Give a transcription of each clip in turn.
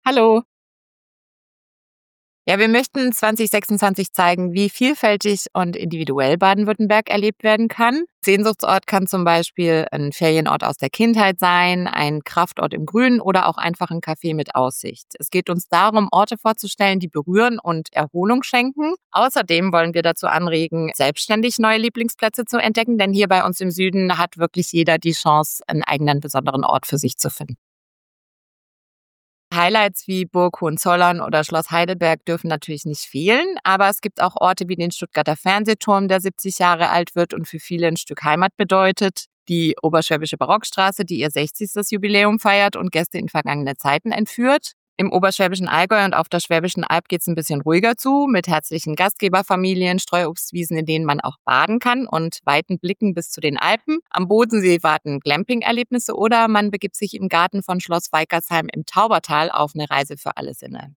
Hallo. Ja, wir möchten 2026 zeigen, wie vielfältig und individuell Baden-Württemberg erlebt werden kann. Sehnsuchtsort kann zum Beispiel ein Ferienort aus der Kindheit sein, ein Kraftort im Grünen oder auch einfach ein Café mit Aussicht. Es geht uns darum, Orte vorzustellen, die berühren und Erholung schenken. Außerdem wollen wir dazu anregen, selbstständig neue Lieblingsplätze zu entdecken, denn hier bei uns im Süden hat wirklich jeder die Chance, einen eigenen besonderen Ort für sich zu finden. Highlights wie Burg Hohenzollern oder Schloss Heidelberg dürfen natürlich nicht fehlen, aber es gibt auch Orte wie den Stuttgarter Fernsehturm, der 70 Jahre alt wird und für viele ein Stück Heimat bedeutet. Die Oberschwäbische Barockstraße, die ihr 60. Jubiläum feiert und Gäste in vergangene Zeiten entführt. Im oberschwäbischen Allgäu und auf der Schwäbischen Alb geht es ein bisschen ruhiger zu, mit herzlichen Gastgeberfamilien, Streuobstwiesen, in denen man auch baden kann und weiten Blicken bis zu den Alpen. Am Bodensee warten Glamping-Erlebnisse oder man begibt sich im Garten von Schloss Weikersheim im Taubertal auf eine Reise für alle Sinne.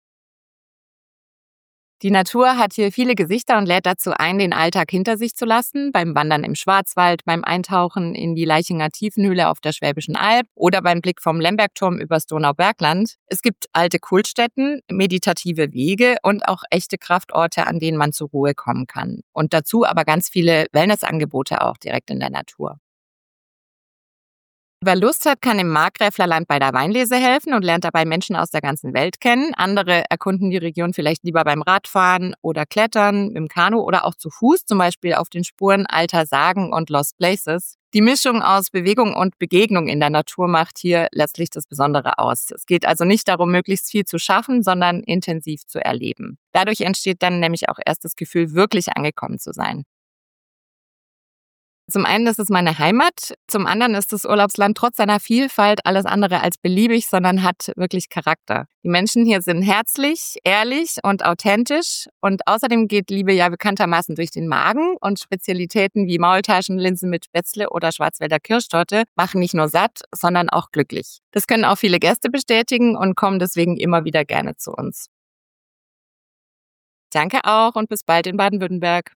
Die Natur hat hier viele Gesichter und lädt dazu ein, den Alltag hinter sich zu lassen. Beim Wandern im Schwarzwald, beim Eintauchen in die Leichinger Tiefenhöhle auf der Schwäbischen Alb oder beim Blick vom Lembergturm übers Donaubergland. Es gibt alte Kultstätten, meditative Wege und auch echte Kraftorte, an denen man zur Ruhe kommen kann. Und dazu aber ganz viele Wellnessangebote auch direkt in der Natur. Wer Lust hat, kann im Markgräflerland bei der Weinlese helfen und lernt dabei Menschen aus der ganzen Welt kennen. Andere erkunden die Region vielleicht lieber beim Radfahren oder Klettern, im Kanu oder auch zu Fuß, zum Beispiel auf den Spuren alter Sagen und Lost Places. Die Mischung aus Bewegung und Begegnung in der Natur macht hier letztlich das Besondere aus. Es geht also nicht darum, möglichst viel zu schaffen, sondern intensiv zu erleben. Dadurch entsteht dann nämlich auch erst das Gefühl, wirklich angekommen zu sein. Zum einen ist es meine Heimat, zum anderen ist das Urlaubsland trotz seiner Vielfalt alles andere als beliebig, sondern hat wirklich Charakter. Die Menschen hier sind herzlich, ehrlich und authentisch und außerdem geht Liebe ja bekanntermaßen durch den Magen und Spezialitäten wie Maultaschen, Linsen mit Spätzle oder Schwarzwälder Kirschtorte machen nicht nur satt, sondern auch glücklich. Das können auch viele Gäste bestätigen und kommen deswegen immer wieder gerne zu uns. Danke auch und bis bald in Baden-Württemberg.